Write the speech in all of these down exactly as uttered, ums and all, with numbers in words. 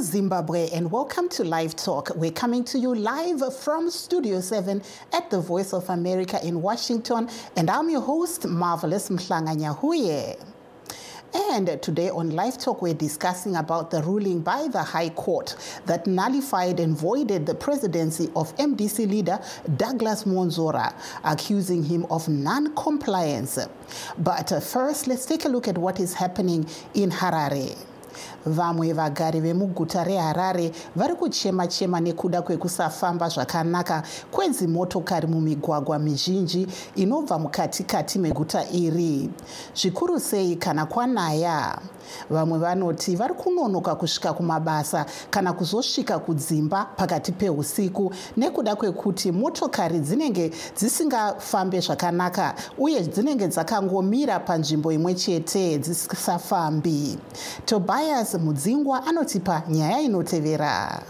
Zimbabwe, and welcome to Live Talk. We're coming to you live from Studio seven at the Voice of America in Washington, and I'm your host, Marvelous Mhlanga Nyahuye. And today on Live Talk, we're discussing about the ruling by the High Court that nullified and voided the presidency of M D C leader Douglas Monzora, accusing him of non-compliance. But uh, first, let's take a look at what is happening in Harare. Vamwe vagari vemuguta reHarare vari kuchema-chema nekuda kwekusafamba zvakanaka kwedzimotokari mumigwagwa mizhinji inobva mukati-kati meguta iri. Zvikuru sei kana kwanaya. Vamwe vanoti vari kunonoka kusvika kumabasa kana kuzosvika kudzimba pakati peusiku nekuda kwekuti motokari dzinenge dzisingafambe zvakanaka uye dzinenge dzakangomira panzvimbo imwe chete dzisisafambi. Tobias Mudzingwa anotipa nyaya inotevera.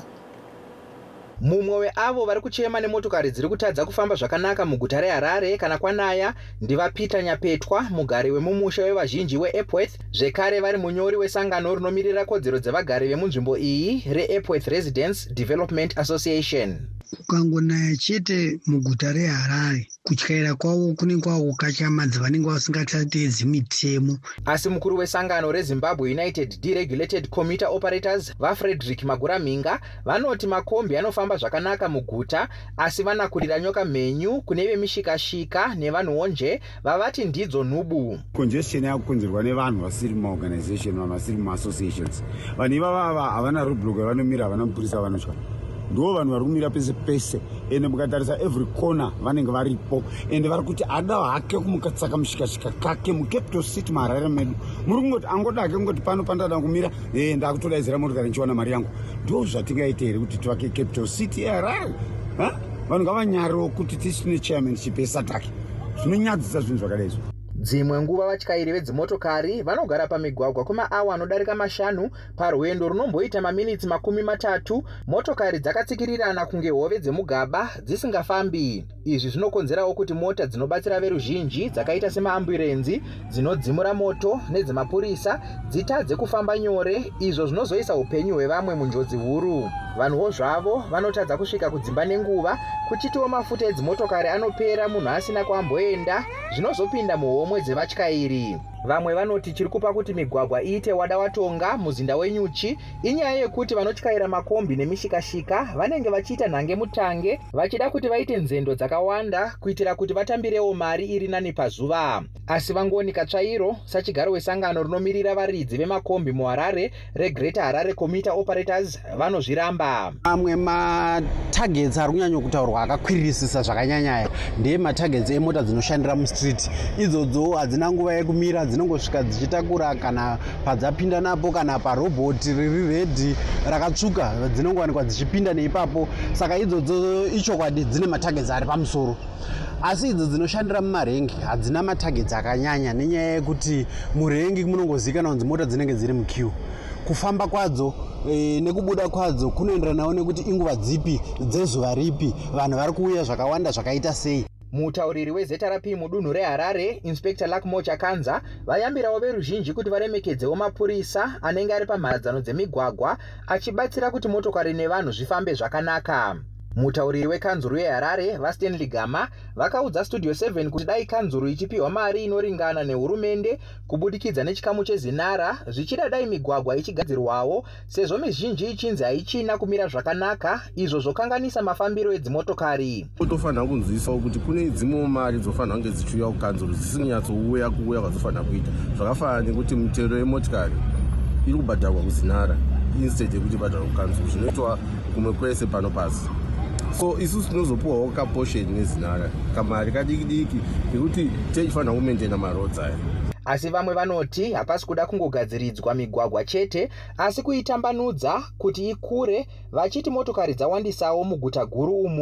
Mumwe weavo vari kuchema nemotokari dziri kutadza kufamba zvakanaka muguta reHarare kana kwanaya ndiva Peter Nyapetwa, mugari wemumusha wevazhinji weEpworth, zvekare vari munyori wesangano rinomirira kodzero dzevagari vemunzvimbo iyi reEpworth Residents Development Association. Kukangonaya chete muguta reHarare, kutyaira kwavo kunenge kwakukachamadza vanenge vasingachateedzi mitemo. Asi mukuru wesangano reZimbabwe United Deregulated Commuter Operators vaFrederick Maguraminga vanoti makombi anofamba zvakanaka muguta, asi vanakurira nyoka mhenyu kune vemishikashika nevanhuwo nje vavati ndidzo nhubu. Congestion yakukonzerwa nevanhu vasiri muorganization, vanhu vasiri muassociations. Vanhu ivava havana roadblock yavanomira, havana mapurisa avanotya. Ndo vanhu vari kumira pese pese, ende mukatarisa every corner vanenge varipo, ende vari kuti ada hake kumukatsaka mushikashika kake muCapital City muHarare medu. Muri kungoti angoda hake kungoti pano pandada kumira, eh ndakutodaidzira motokari ndichiwana mari yangu. Ndo zvatingaita here kuti tivake Capital City yeHarare? Ha? Vanhu ngavanyariro kuti tisine chairmanship yesataki. Zvinonyadzisa zvinhu zvakadai. Dzimwe nguva vatyairi vedzimotokari vanogara pamigwagwa kwemaawa anodarika mashanu parwendo runomboita maminitsi makumi matatu, motokari dzakatsikirirana kunge hove dzemugaba dzisingafambi. Izvi zvinokonzerawo kuti mota dzinobatsira veruzhinji dzakaita semaamburenzi, dzinodzimura moto nedzemapurisa dzitadze kufamba nyore, izvo zvinozoisa upenyu hwevamwe munjodzi huru. Vanhuwo zvavo vanotadza kusvika kudzimba nenguva, kuchitiwo mafuta edzimotokari anopera munhu asina kwamboenda, zvinozopinda muhomwe dzevatyairi. Vamwe vanoti chiri kupa kuti migwagwa iite wada watonga muzinda wenyuchi inyaya yekuti vanotyaira makombi nemishikashika vanenge vachiita nhange mutange vachida kuti vaite nzendo dzakawanda kuitira kuti vatambirewo mari iri nani pazuva. Asi vangonika tsvairo sachigaro wesangano riноmirira varidzi vemakombi muHarare reGreater Harare Commuter Operators vanozviramba. Amwe matargets ari kunyanya kutaurwa akakwirisisa zvakanyanya ndiye matargets emota dzinoshandira mustreet. Idzodzo hadzina nguva yekumira, dzinongosvika dzichitakura kana padzapinda napo kana parobhoti riri redhi rakatsvuka dzinongowanikwa dzichipinda neipapo. Saka idzodzo ichokwadi dzine matargets ari pamusoro. Asi idzo dzinoshandira mumarengi hadzina matargets akanyanya nenyaya yekuti murengi munongozikanwa kunzi mota dzinenge dziri muqueue. Kufamba kwadzo e, nekubuda kwadzo kunoenderanawo nekuti inguva dzipi dzezuva ripi, vanhu vari kuuya zvakawanda zvakaita sei. Mutauriri weZRP mudunhu reHarare, Inspector Lakmo Chakanza, vayambirawo veruzhinji kuti varemekedzewo mapurisa anenge ari pamharadzano dzemigwagwa achibatsira kuti motokari nevanhu zvifambe zvakanaka. Mutauriri wekanzuru yeHarare, vaStanley Gama, vakaudza Studio seven kuti dai kanzuru ichipiwa mari inoringana nehurumende kubudikidza nechikamu chezinara, zvichida dai migwagwa ichigadzirwawo sezvo mizhinji ichinzi haichina kumira zvakanaka, izvo zvokanganisa mafambiro edzimotokari. Tofanira kunzwisisa kuti kune dzimwe mari dzofanira kunge dzichiuya kukanzuru dzisinyatsouya kuuya kwadzinofanira kuita. Zvakafanana nekuti mitero yemotokari iri kubhadharwa kuzinara instead yekuti ibhadharwa kukanzuru, zvinoitwa kumwe kwese pano pasi. So isusu tinozopuwawo kaportion nezinara kamari kadiki diki nekuti tichifanira kumaintaina maroads aya. Asi vamwe vanoti hapasi kuda kungogadziridzwa migwagwa chete, asi kuitambanudza kuti ikure, vachiti motokari dzawandisawo muguta guru umu.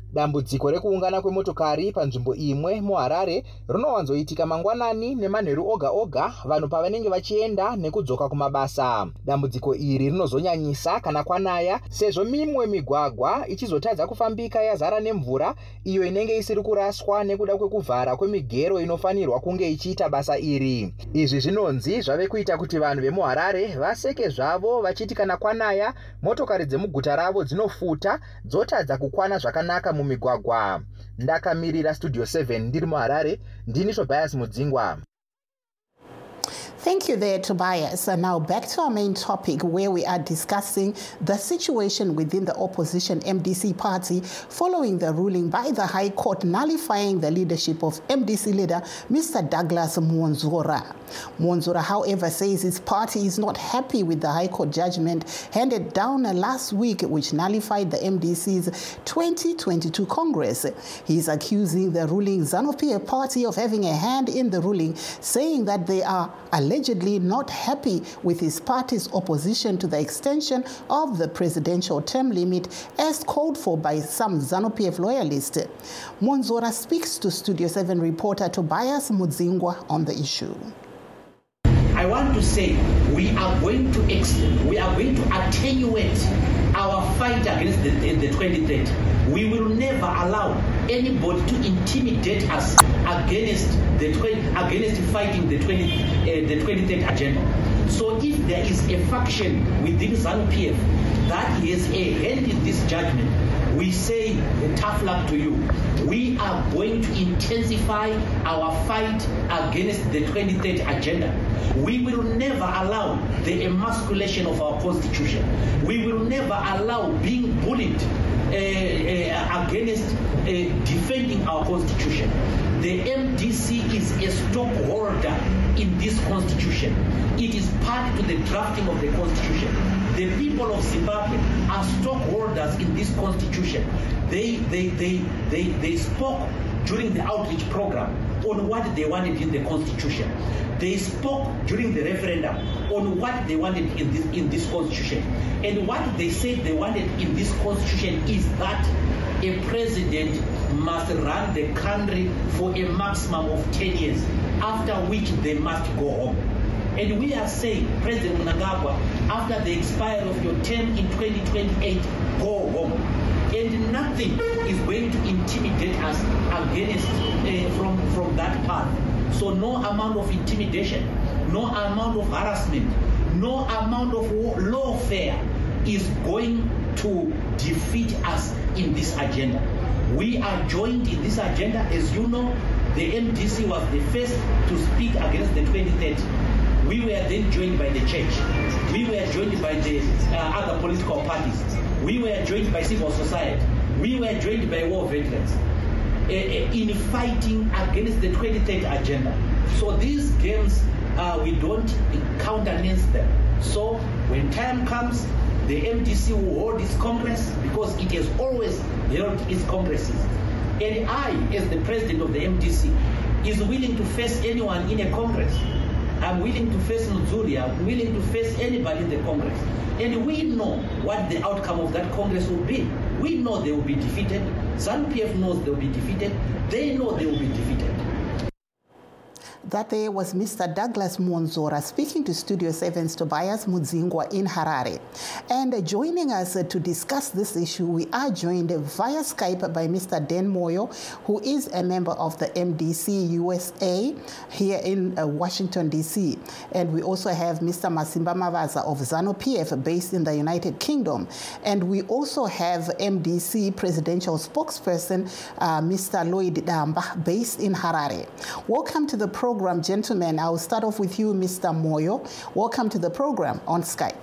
Dambudziko rekuungana kwemotokari panzvimbo imwe muHarare rinowanzoitika mangwanani nemanheru oga oga vanhu pavanenge vachienda nekudzoka kumabasa. Dambudziko iri rinozonyanyisa kana kwanaya sezvo mimwe migwagwa ichizotadza kufambika yazara nemvura iyo inenge isiri kuraswa nekuda kwekuvhara kwemigero inofanirwa kunge ichiita basa iri. Izvi zvinonzi zvave kuita kuti vanhu vemuHarare vaseke zvavo vachiti kana kwanaya motokari dzemuguta ravo dzinofuta dzotadza kukwana zvakanaka mumigwagwa. Ndakamirira Studio seven ndiri muHarare, ndini Tobias Mudzingwa. Thank you there, Tobias. And now back to our main topic, where we are discussing the situation within the opposition M D C party following the ruling by the High Court nullifying the leadership of M D C leader Mister Douglas Mwonzora. Mwonzora, however, says his party is not happy with the High Court judgment handed down last week, which nullified the M D C's twenty twenty-two Congress. He is accusing the ruling ZANU-P F party of having a hand in the ruling, saying that they are allegedly not happy with his party's opposition to the extension of the presidential term limit as called for by some ZANU-P F loyalists. Mwonzora speaks to Studio seven reporter Tobias Mudzingwa on the issue. I want to say we are going to ex we are going to attenuate our fight against the, the, the twenty thirty. We will never allow anybody to intimidate us against the against fighting the twenty uh, the twenty thirty agenda. So if there is a faction within ZANU-P F that has a hand in this judgment, we say tough luck to you. We are going to intensify our fight against the twenty thirty agenda. We will never allow the emasculation of our constitution. We will never allow being bullied uh, uh, against uh, defending our constitution. The M D C is a stockholder in this constitution. It is part to the drafting of the constitution. The people of Zimbabwe are stockholders in this constitution. They, they, they, they, they spoke during the outreach program on what they wanted in the constitution. They spoke during the referendum on what they wanted in this, in this constitution. And what they said they wanted in this constitution is that a president must run the country for a maximum of ten years, after which they must go home. And we are saying, President Mnangagwa, after the expiry of your term in twenty twenty-eight, go home. And nothing is going to intimidate us against uh, from, from that path. So no amount of intimidation, no amount of harassment, no amount of lawfare is going to defeat us in this agenda. We are joined in this agenda. As you know, the M D C was the first to speak against the twenty thirty. We were then joined by the church. We were joined by the uh, other political parties. We were joined by civil society. We were joined by war veterans uh, in fighting against the twenty thirty agenda. So these games, uh, we don't countenance them. So when time comes, the M D C will hold its Congress because it has always held its Congresses. And I, as the president of the M D C, is willing to face anyone in a Congress. I'm willing to face Nzuri, I'm willing to face anybody in the Congress. And we know what the outcome of that Congress will be. We know they will be defeated. ZANU-P F knows they will be defeated. They know they will be defeated. That there was Mister Douglas Mwonzora speaking to Studio seven's Tobias Mudzingwa in Harare. And joining us to discuss this issue, we are joined via Skype by Mister Dan Moyo, who is a member of the M D C U S A here in uh, Washington, D C. And we also have Mister Masimba Mavaza of ZANU-P F based in the United Kingdom. And we also have M D C presidential spokesperson, uh, Mister Lloyd Damba, based in Harare. Welcome to the program. Program, gentlemen. I'll start off with you, Mister Moyo. Welcome to the program on Skype.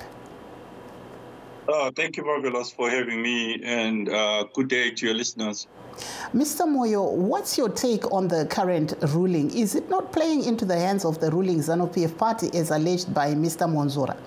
Uh, thank you, Marvelous, for having me, and uh, good day to your listeners. Mister Moyo, what's your take on the current ruling? Is it not playing into the hands of the ruling ZANU-P F party as alleged by Mister Mwonzora?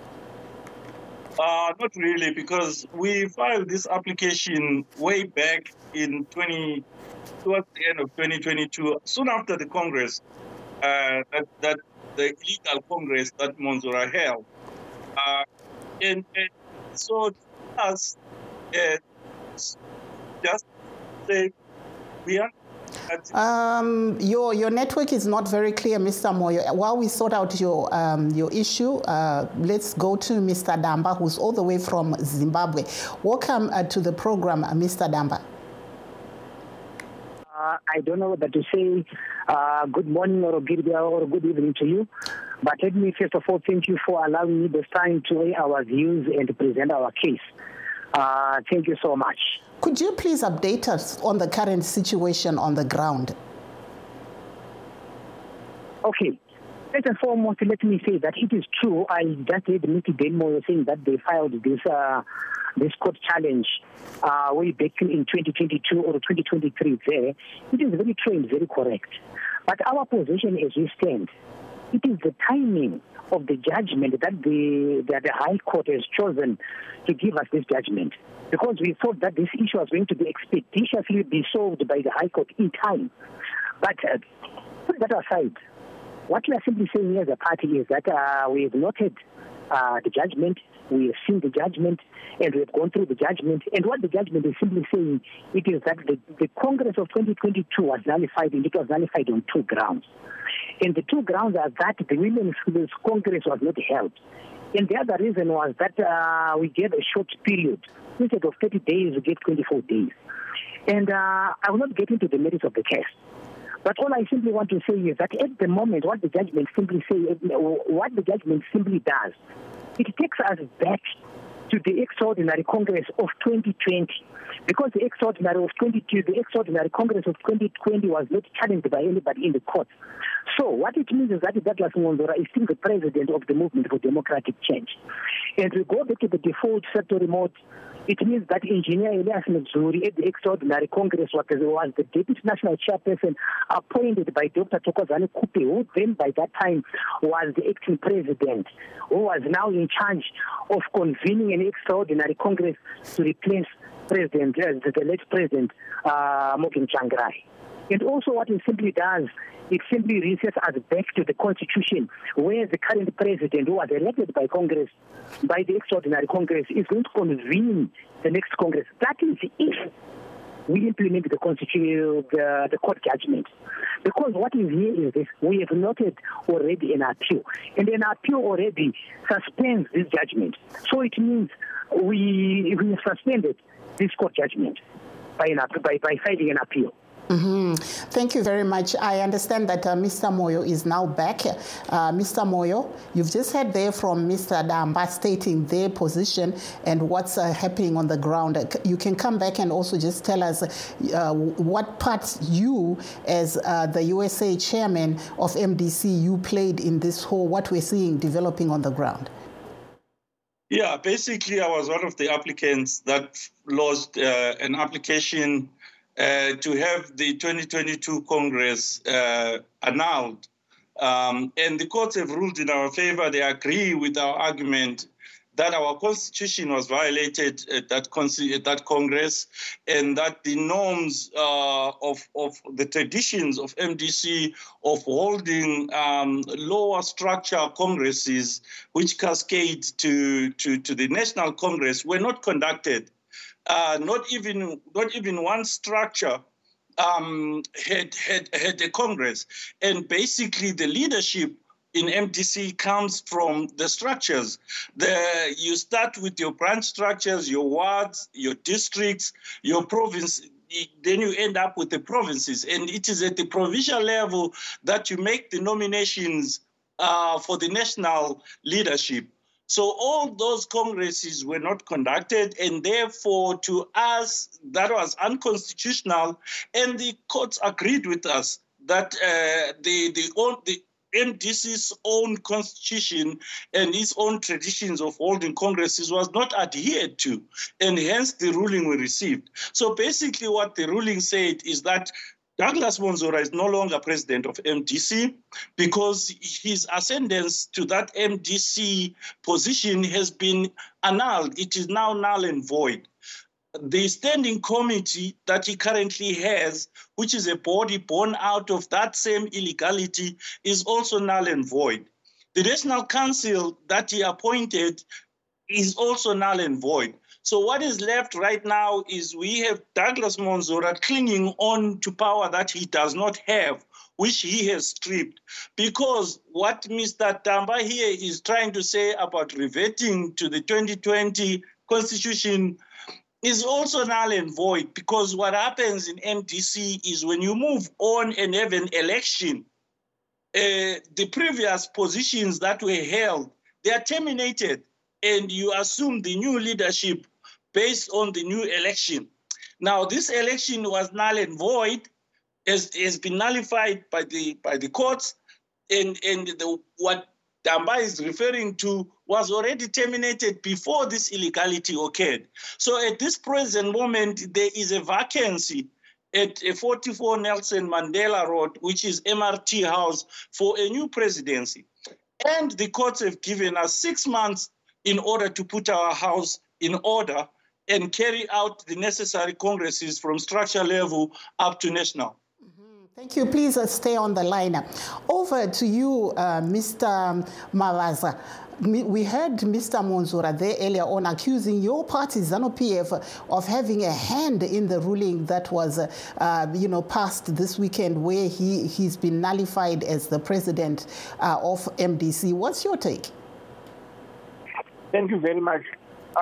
Uh, not really, because we filed this application way back in twenty, towards the end of twenty twenty-two, soon after the Congress. Uh, that, that the illegal Congress that Mwonzora held. Uh, and, and so us uh, just say we are. Um, your your network is not very clear, Mister Moyo. While we sort out your um, your issue, uh, let's go to Mister Damba, who's all the way from Zimbabwe. Welcome uh, to the program, uh, Mister Damba. Uh, I don't know whether to say uh, good morning or good, or good evening to you, but let me first of all thank you for allowing me this time to air our views and to present our case. Uh, thank you so much. Could you please update us on the current situation on the ground? Okay. First and foremost, let me say that it is true. I just heard Mister Denmo saying that they filed this uh, this court challenge uh, way back in twenty twenty-two or twenty twenty-three there. It is very true and very correct. But our position as we stand, it is the timing of the judgment that the, that the High Court has chosen to give us this judgment. Because we thought that this issue was going to be expeditiously be solved by the High Court in time. But uh, put that aside, what we are simply saying as a party is that uh, we have noted uh, the judgment, we have seen the judgment, and we have gone through the judgment. And what the judgment is simply saying, it is that the, the Congress of twenty twenty-two was nullified, and it was nullified on two grounds. And the two grounds are that the Women's Congress was not held. And the other reason was that uh, we gave a short period. Instead of thirty days, we gave twenty-four days. And uh, I will not get into the merits of the case. But all I simply want to say is that at the moment, what the judgment simply say, what the judgment simply does, it takes us back to the extraordinary Congress of twenty twenty, because the extraordinary of twenty-two, the extraordinary Congress of twenty twenty was not challenged by anybody in the court. So what it means is that Douglas Ngondora is still the president of the Movement for Democratic Change. And we go back to the default factory mode. It means that Engineer Elias Mzuri at the extraordinary Congress was the deputy national chairperson appointed by Doctor Thokozani Kupe, who then by that time was the acting president, who was now in charge of convening an extraordinary Congress to replace President, uh, the late President uh, Morgan Tsvangirai. And also what it simply does, it simply resets us back to the Constitution, where the current president, who was elected by Congress, by the extraordinary Congress, is going to convene the next Congress. That is if we implement the Constitution, the, the court judgment. Because what is here is this, we have noted already an appeal, and an appeal already suspends this judgment. So it means we, we suspended this court judgment by, an, by, by filing an appeal. Mm-hmm. Thank you very much. I understand that uh, Mister Moyo is now back. Uh, Mister Moyo, you've just heard there from Mister Damba stating their position and what's uh, happening on the ground. You can come back and also just tell us uh, what part you, as uh, the U S A chairman of M D C, you played in this whole, what we're seeing developing on the ground. Yeah, basically I was one of the applicants that lodged uh, an application Uh, to have the twenty twenty-two Congress uh, annulled. Um, and the courts have ruled in our favor. They agree with our argument that our constitution was violated at that, at that Congress, and that the norms uh, of, of the traditions of M D C of holding um, lower structure congresses, which cascade to, to, to the National Congress, were not conducted. Uh, not even not even one structure um, had, had had a Congress, and basically the leadership in M D C comes from the structures. The, you start with your branch structures, your wards, your districts, your province. Then you end up with the provinces, and it is at the provincial level that you make the nominations uh, for the national leadership. So all those congresses were not conducted, and therefore to us that was unconstitutional, and the courts agreed with us that uh, the, the, own, the M D C's own constitution and its own traditions of holding congresses was not adhered to, and hence the ruling we received. So basically what the ruling said is that Douglas Ngondora is no longer president of M D C because his ascendance to that M D C position has been annulled. It is now null and void. The standing committee that he currently has, which is a body born out of that same illegality, is also null and void. The National Council that he appointed is also null and void. So what is left right now is we have Douglas Monzora clinging on to power that he does not have, which he has stripped. Because what Mister Tamba here is trying to say about reverting to the twenty twenty constitution is also null and void, because what happens in M D C is when you move on and have an election, uh, the previous positions that were held, they are terminated, and you assume the new leadership based on the new election. Now, this election was null and void, has, has been nullified by the by the courts, and, and the, what Tamba is referring to was already terminated before this illegality occurred. So at this present moment, there is a vacancy at forty-four Nelson Mandela Road, which is M R T House, for a new presidency. And the courts have given us six months in order to put our house in order and carry out the necessary congresses from structure level up to national. Thank you. Please uh, stay on the line. Over to you, uh, Mister Mavaza. We heard Mister Monzora there earlier on accusing your party, ZANU-P F, of having a hand in the ruling that was, uh, uh, you know, passed this weekend, where he, he's been nullified as the president uh, of M D C. What's your take? Thank you very much. Uh,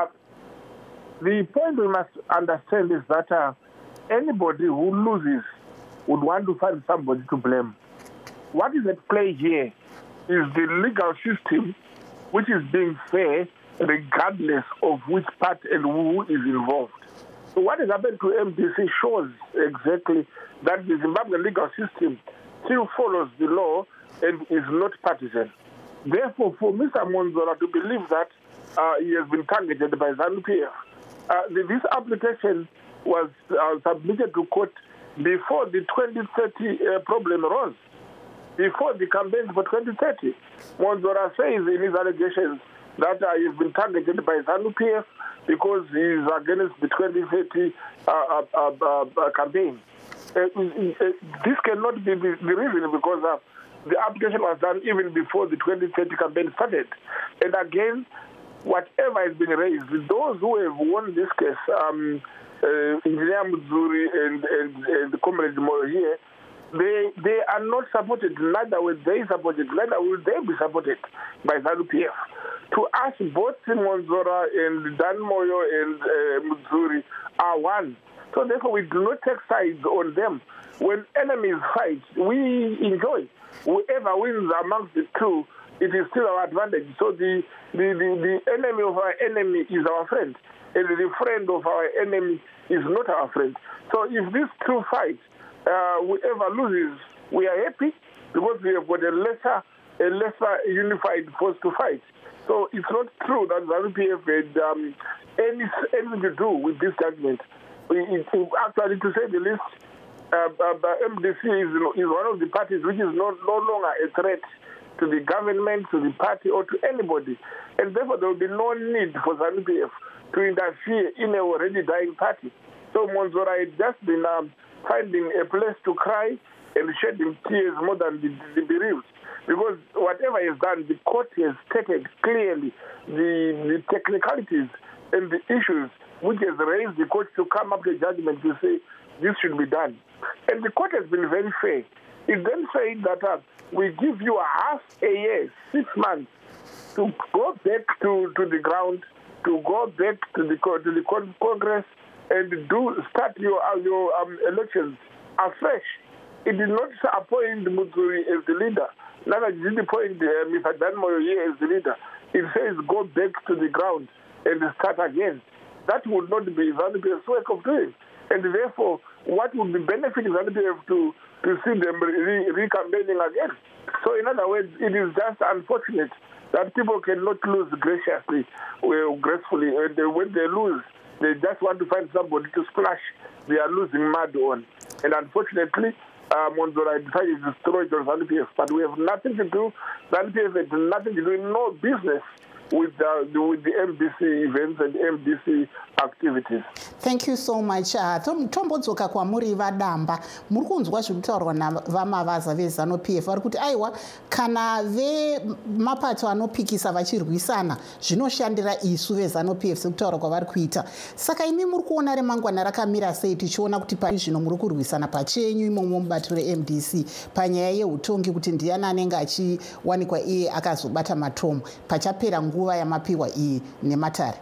the point we must understand is that uh, anybody who loses would want to find somebody to blame. What is at play here is the legal system, which is being fair regardless of which part and who is involved. So what has happened to M D C shows exactly that the Zimbabwean legal system still follows the law and is not partisan. Therefore, for Mister Monzora to believe that uh, he has been targeted by ZANU-P F, uh, this application was uh, submitted to court before the twenty thirty uh, problem arose, before the campaign for twenty thirty. Monzora says in his allegations that uh, he's been targeted by ZANU-P F because he is against the twenty thirty uh, uh, uh, uh, campaign. Uh, uh, this cannot be the, the reason, because uh, the application was done even before the twenty thirty campaign started. And again, whatever has been raised, those who have won this case, um, Uh, Engineer Mudzuri and, and, and the Comrade Moyo here, they they are not supported, neither will they supported, neither will they be supported by ZANU-P F. To us, both Monzora and Dan Moyo and uh, Mudzuri are one. So therefore, we do not take sides on them. When enemies fight, we enjoy. Whoever wins amongst the two, it is still our advantage. So the, the, the, the enemy of our enemy is our friend, and the friend of our enemy is not our friend. So if these two fight, uh, whoever loses, we are happy, because we have got a lesser, a lesser unified force to fight. So it's not true that ZANU-P F had um, any, anything to do with this judgment. It, it, actually, to say the least, uh, uh, M D C is, is one of the parties which is no, no longer a threat to the government, to the party, or to anybody. And therefore, there will be no need for ZANU-P F to interfere in a already dying party. So Monzora had just been um, finding a place to cry and shedding tears more than the, the bereaved. Because whatever he has done, the court has stated clearly the, the technicalities and the issues which has raised the court to come up with a judgment to say this should be done. And the court has been very fair. It then said that uh, we give you a half a year, six months, to go back to, to the ground, to go back to the to the Congress and do start your your um, elections afresh. It did not appoint Mudzuri as the leader. Neither did it appoint uh, Mister Dan Moyo here as the leader. It says go back to the ground and start again. That would not be ZANU-P F's work of doing. And therefore, what would be benefiting ZANU-P F to, to see them re- re-campaigning again? So in other words, it is just unfortunate that people cannot lose graciously or gracefully. And they, when they lose, they just want to find somebody to splash their losing mud on. And unfortunately, uh, Monzora decided to destroy ZANU-P F. But we have nothing to do. ZANU-P F had nothing to do, no business with the, with the M D C events and M D C activities. Thank you so much. Uh, tombodzoka kwamuri vadamba muri kunzwa zviri kutaurwa navamavaza veZANU-P F vari kuti aiwa kana vemapato anopikisa vachirwisana zvinoshandira isu veZANU-P F sekutaura kwavari kuita. Saka imi muri kuona remangwana rakamira sei tichiona kuti pari zvino muri kurwisana pachenyu imomo mubato reM D C panyaya yeutongi kuti ndiani anenge achiwanikwa iye akazobata matomo pachapera nguva yamapiwa iyi nematare?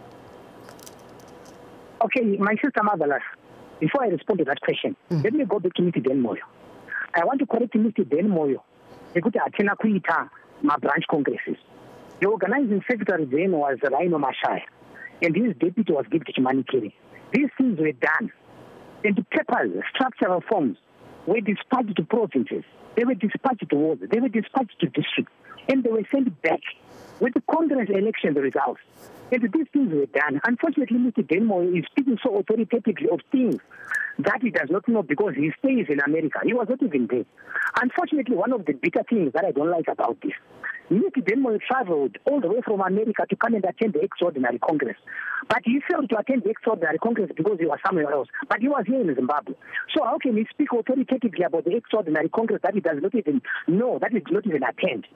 Okay, my sister Marvelous, before I respond to that question, mm. let me go back to Mister Dan Moyo. I want to correct Mister Dan Moyo. Because Atena Kuita, my branch congresses. The organizing secretary then was Rhino Mashai, and his deputy was Giptich Manikiri. These things were done. And the papers, structural forms, were dispatched to provinces. They were dispatched to wards. They were dispatched to districts. And they were sent back with the Congress election results. And these things were done. Unfortunately, Mister Denmo is speaking so authoritatively of things that he does not know because he stays in America. He was not even there. Unfortunately, one of the bitter things that I don't like about this, Mister Denmo traveled all the way from America to come and attend the extraordinary Congress. But he failed to attend the extraordinary Congress because he was somewhere else. But he was here in Zimbabwe. So how can he speak authoritatively about the extraordinary Congress that he does not even know, that he did not even attend?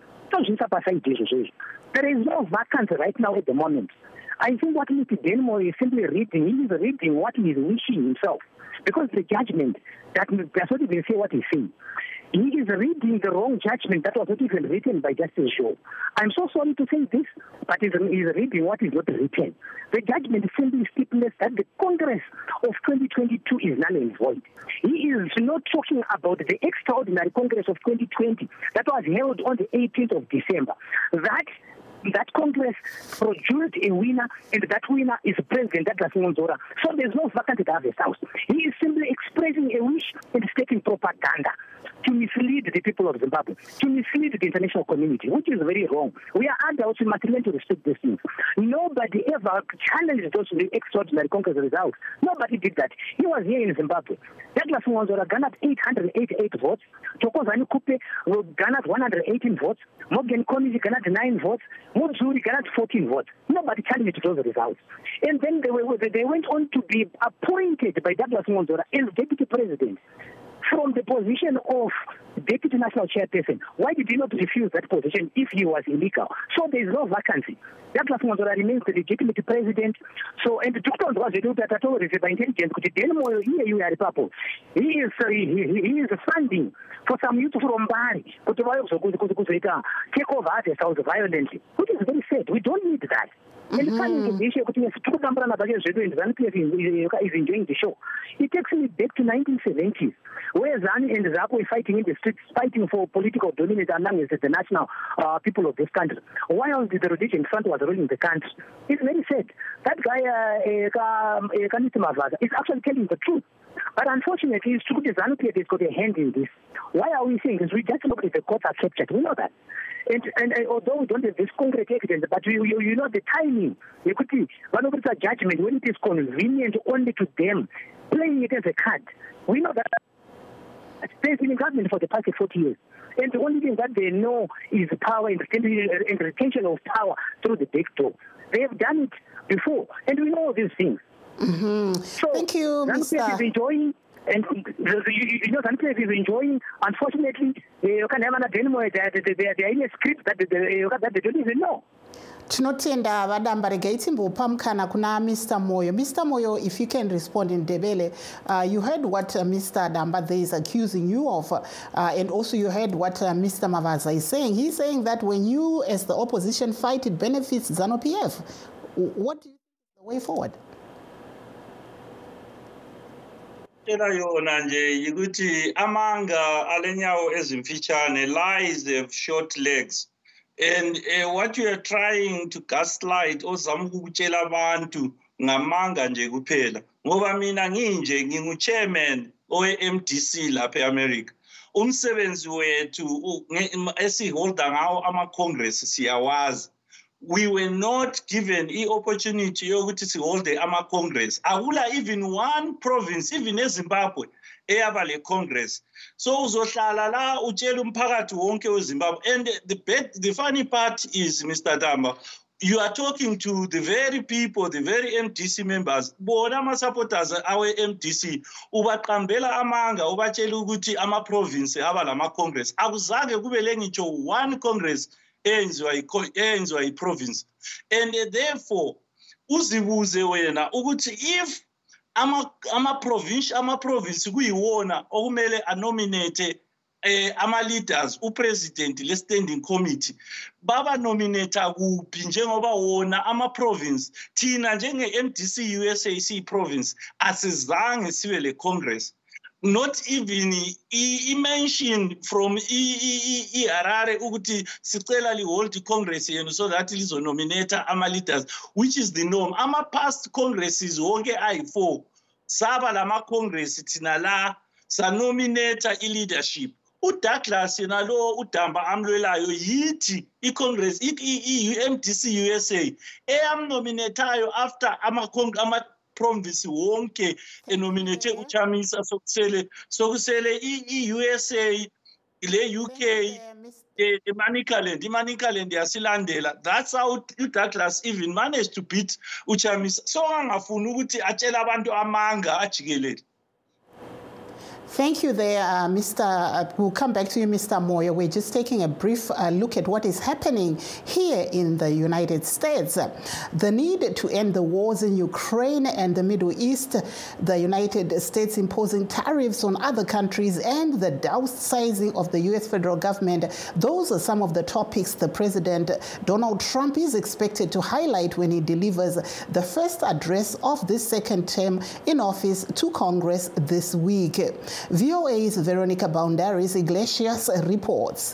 There is no vacancy right now at the moment. I think what Mister Denmo is simply reading, he is reading what he is wishing himself. Because the judgment that does not even say what he's saying. He is reading the wrong judgment that was not even written by Justice Shaw. I'm so sorry to say this, but he's reading what is not written. The judgment simply stipulates that the Congress of twenty twenty-two is null and void. He is not talking about the extraordinary Congress of twenty twenty that was held on the eighteenth of December. That That Congress produced a winner, and that winner is President Douglas Ngonzora. So there's no vacancy at Harvest House. He is simply expressing a wish and stating propaganda to mislead the people of Zimbabwe, to mislead the international community, which is very wrong. We are adults, we must learn to respect these things. Nobody ever challenged those extraordinary Congress results. Nobody did that. He was here in Zimbabwe. Douglas Ngonzora garnered eight hundred eighty-eight votes. Thokozani Kupe garnered one hundred eighteen votes. Morgan Komizi garnered nine votes. Mudzuri garnered fourteen votes. Nobody challenged those results. And then they, were, they went on to be appointed by Douglas Ngonzora as deputy president from the position of deputy national chairperson. Why did he not refuse that position if he was illegal? So there is no vacancy. Douglas Ngonzora remains the legitimate president. So, and the doctor was a little bit at all by intelligence. Here you are people. He is uh, he, he is funding for some youth from Bari to take over the South violently, which is very sad. We don't need that. And the funny is the is enjoying the show. It takes me back to nineteen seventies, where ZANU and ZAPO were fighting in the streets, fighting for political dominance among the national uh, people of this country, while the Rhodesian Front was ruling the country. It's very sad. That guy, Kanisi Mavaza, is actually telling the truth. But unfortunately, it's true the ZANU-P F has got a hand in this. Why are we saying this? We just look at the courts are captured. We know that. And, and, and although we don't have this concrete evidence, but you, you, you know the timing. You could see one of the judgment when it is convenient only to them, playing it as a card. We know that they've been in government for the past forty years. And the only thing that they know is power and retention of power through the back door. They have done it before, and we know these things. Mm-hmm. So, thank you, Mister is enjoying, and you know, ZANU-P F is enjoying. Unfortunately, you can have an demo that they are in a script that they don't even know. Tinotenda vadamba regai timbopa mukana kuna Mister Moyo. Mister Moyo, if you can respond in Ndebele, uh, you heard what uh, Mister Damba there is accusing you of, uh, and also you heard what uh, Mister Mavaza is saying. He's saying that when you, as the opposition, fight, it benefits ZANU-P F. What do you think is the way forward? Yona nje yikuthi amanga alenyawo ezimfitshane lies have short legs. And uh, what you are trying to gaslight ozama ukutshela abantu ngamanga nje kuphela. Ngoba mina nginje ngingu-chairman owe-M D C lapha e-America. Umsebenzi wethu esiholda ngawo ama-congress siyawazi. We were not given the opportunity yokuthi siholde ama-congress. Akula even one province, even eZimbabwe, eyaba le congress. So uzohlala la utshela umphakathi wonke weZimbabwe. And the bad, the funny part is, Mister Damba, you are talking to the very people, the very M D C members, bona ma-supporters awe M D C, ubaqambela amanga, ubatshela ukuthi ama-province aba lama-congress. Akuzange kube le ngitsho one congress eyenziwa yi-province. And therefore, uzibuze wena ukuthi if ama-province ama-province kuyiwona okumele anominate Eh, ama-leaders, upresident le-standing committee, baba nominata kuphi njengoba wona ama-province, thina njenge-M D C U S A C province, asizange sibe le-congress. Not even i-mention from i-Harare ukuthi sicela li-hold congress yenu so that lizonominata ama-leaders, which is the norm. Ama-past congresses wonke ayi-four, saba lama-congress thina la, sanominata i-leadership. uDouglas yena lo udamba amlwelayo yithi iCongress i-M D C U S A eyamnominatayo after ama ama province wonke enominate uChamisa sokusele sokusele i-U S A le U K iManicaland iManicaland yasilandela. That's how uDouglas even managed to beat uChamisa. So angafuni ukuthi atshela abantu amanga ajikelele. Thank you there, uh, Mister Uh, we'll come back to you, Mister Moyo. We're just taking a brief uh, look at what is happening here in the United States. The need to end the wars in Ukraine and the Middle East, the United States imposing tariffs on other countries, and the downsizing of the U S federal government. Those are some of the topics the President Donald Trump is expected to highlight when he delivers the first address of this second term in office to Congress this week. V O A's Veronica Boundaris Iglesias reports.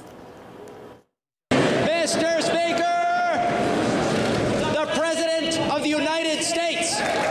Mister Speaker, the President of the United States.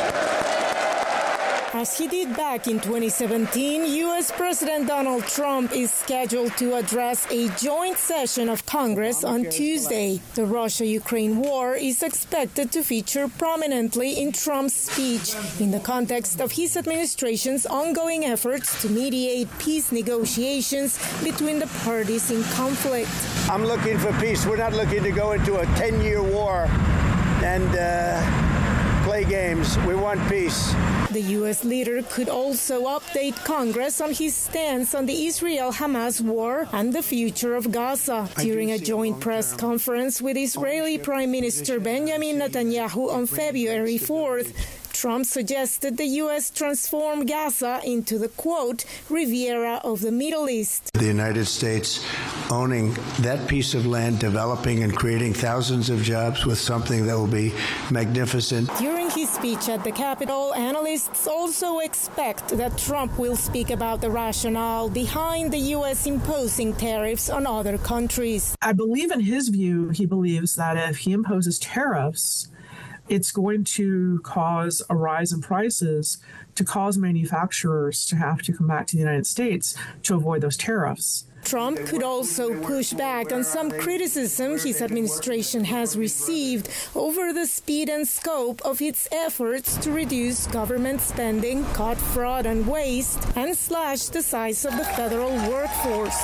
As he did back in twenty seventeen, U S President Donald Trump is scheduled to address a joint session of Congress on Tuesday. The Russia-Ukraine war is expected to feature prominently in Trump's speech in the context of his administration's ongoing efforts to mediate peace negotiations between the parties in conflict. I'm looking for peace. We're not looking to go into a ten-year war and uh, play games. We want peace. The U S leader could also update Congress on his stance on the Israel-Hamas war and the future of Gaza. During a joint press conference with Israeli Prime Minister Benjamin Netanyahu on February fourth, Trump suggested the U S transform Gaza into the, quote, Riviera of the Middle East. The United States owning that piece of land, developing and creating thousands of jobs with something that will be magnificent. During his speech at the Capitol, analysts also expect that Trump will speak about the rationale behind the U S imposing tariffs on other countries. I believe in his view, he believes that if he imposes tariffs, it's going to cause a rise in prices, to cause manufacturers to have to come back to the United States to avoid those tariffs. Trump could also push back on some criticism his administration has received over the speed and scope of its efforts to reduce government spending, cut fraud and waste, and slash the size of the federal workforce.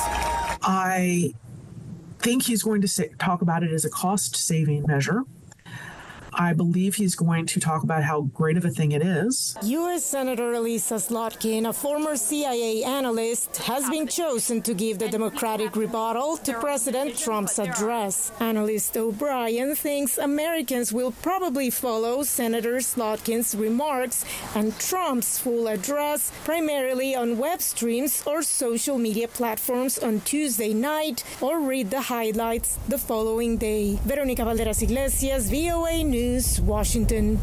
I think he's going to say, talk about it as a cost-saving measure. I believe he's going to talk about how great of a thing it is. U S Senator Elissa Slotkin, a former C I A analyst, has been chosen to give the Democratic rebuttal to President Trump's address. Analyst O'Brien thinks Americans will probably follow Senator Slotkin's remarks and Trump's full address, primarily on web streams or social media platforms on Tuesday night, or read the highlights the following day. Veronica Valderas Iglesias, V O A News. Washington.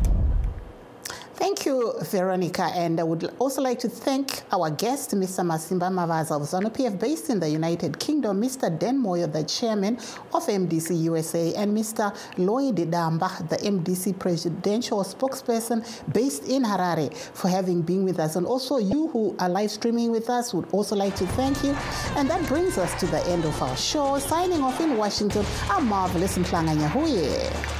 Thank you, Veronica. And I would also like to thank our guest, Mister Masimba Mavaza of ZANU-P F based in the United Kingdom, Mister Dan Moyo, the chairman of M D C U S A, and Mister Lloyd Damba, the M D C presidential spokesperson based in Harare, for having been with us. And also you who are live streaming with us would also like to thank you. And that brings us to the end of our show. Signing off in Washington, I'm Marvelous Mhlanga Nyahuye.